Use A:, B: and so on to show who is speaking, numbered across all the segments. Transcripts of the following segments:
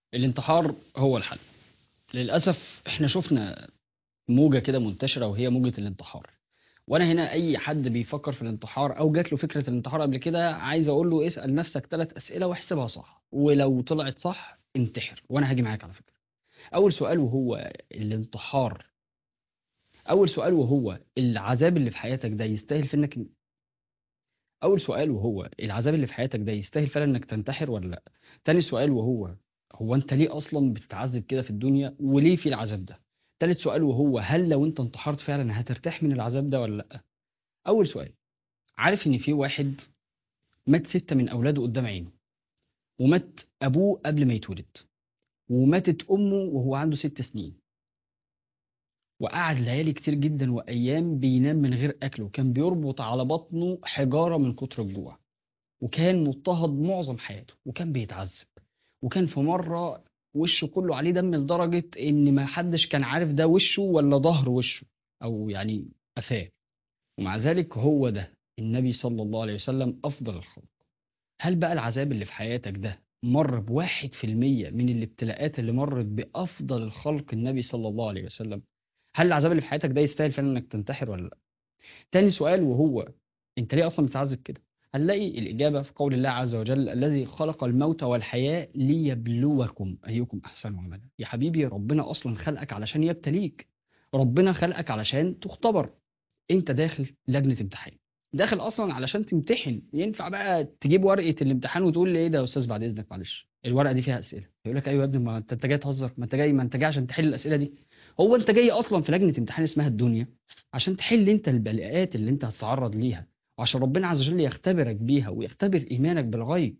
A: الانتحار هو الحل. للأسف احنا شفنا موجة كده منتشرة وهي موجة الانتحار. وانا هنا اي حد بيفكر في الانتحار او جات له فكرة الانتحار قبل كده عايز اقول له اسأل نفسك 3 اسئلة واحسبها صح، ولو طلعت صح انتحر وانا هاجي معاك على فكرة. اول سؤال وهو الانتحار اول سؤال وهو العذاب اللي في حياتك ده يستاهل في انك اول سؤال وهو العذاب اللي في حياتك ده يستاهل فعلا انك تنتحر ولا لا؟ تاني سؤال وهو هو انت ليه اصلا بتتعذب كده في الدنيا وليه في العذاب ده؟ تالت سؤال وهو هل لو انت انتحرت فعلا هترتاح من العذاب ده ولا لا؟ اول سؤال، عارف ان في واحد مات 6 من اولاده قدام عينه، ومات ابوه قبل ما يتولد، وماتت امه وهو عنده 6 سنين، وقعد ليالي كتير جدا وايام بينام من غير اكل، وكان بيربط على بطنه حجارة من كتر الجوع، وكان مضطهد معظم حياته وكان بيتعذب، وكان في مرة وشه كله عليه دم لدرجة إن ما حدش كان عارف ده وشه ولا ظهر وشه، أو يعني قفاه. ومع ذلك هو ده النبي صلى الله عليه وسلم أفضل الخلق. هل بقى العذاب اللي في حياتك ده مر ب1% من الابتلاءات اللي مرت بأفضل الخلق النبي صلى الله عليه وسلم؟ هل العذاب اللي في حياتك ده يستاهل فعلا إنك تنتحر ولا لا؟ تاني سؤال وهو انت ليه اصلا بتتعذب كده؟ هنلاقي الاجابه في قول الله عز وجل الذي خلق الموت والحياه ليبلوكم ايكم احسن عملا. يا حبيبي ربنا اصلا خلقك علشان يبتليك، ربنا خلقك علشان تختبر. انت داخل لجنه امتحان، داخل اصلا علشان تمتحن. ينفع بقى تجيب ورقه الامتحان وتقول لي ايه ده يا استاذ بعد اذنك معلش الورقه دي فيها اسئله؟ يقول لك ايوه يا ابني، ما انت جاي تهزر، ما انت جاي عشان تحل الاسئله دي. هو انت جاي اصلا في لجنه امتحان اسمها الدنيا عشان تحل انت البلاءات اللي انت هتتعرض ليها، وعشان ربنا عز وجل يختبرك بيها ويختبر ايمانك بالغيب.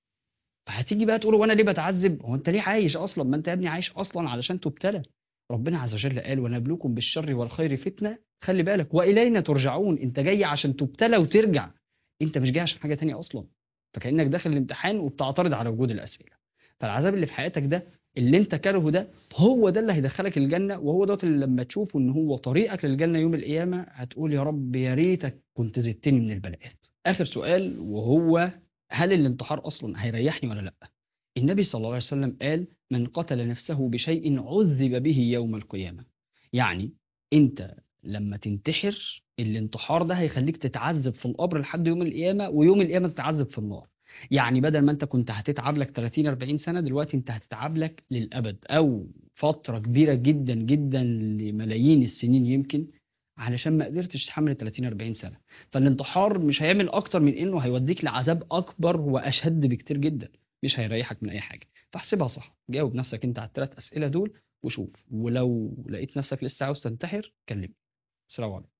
A: فهتيجي بقى تقول وانا ليه بتعذب؟ هو انت ليه عايش اصلا؟ ما انت يا ابني عايش اصلا علشان تبتلى. ربنا عز وجل قال ونبلوكم بالشر والخير فتنه، خلي بالك والينا ترجعون. انت جاي عشان تبتلى وترجع، انت مش جاي عشان حاجه تانية اصلا. فكانك داخل الامتحان وبتعترض على وجود الاسئله. فالعذاب اللي في حياتك ده اللي انت كارهه ده هو ده اللي هيدخلك الجنه، وهو ده اللي لما تشوفه ان هو طريقك للجنه يوم القيامه هتقول يا رب يا ريتك كنت زدتني من البلاءات. اخر سؤال وهو هل الانتحار اصلا هيريحني ولا لا؟ النبي صلى الله عليه وسلم قال من قتل نفسه بشيء عذب به يوم القيامة. يعني انت لما تنتحر الانتحار ده هيخليك تتعذب في القبر لحد يوم القيامة، ويوم القيامة تتعذب في النار. يعني بدل ما انت كنت هتتعب لك 30 40 سنة، دلوقتي انت هتتعب لك للأبد او فترة كبيرة جدا جدا لملايين السنين يمكن، علشان ما قدرتش تحمل 30 40 سنة. فالانتحار مش هيعمل اكتر من انه هيوديك لعذاب اكبر واشد بكتير جدا، مش هيريحك من اي حاجه. فاحسبها صح، جاوب نفسك انت على ال3 اسئله دول وشوف، ولو لقيت نفسك لسه عاوز تنتحر كلمني. السلام عليكم.